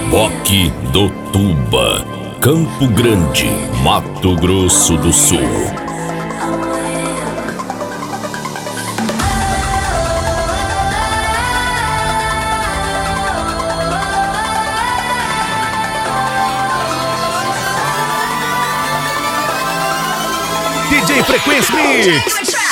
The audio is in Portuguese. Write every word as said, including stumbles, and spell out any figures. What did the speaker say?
Rock do Tuba, Campo Grande, Mato Grosso do Sul. D J Frequência Mix.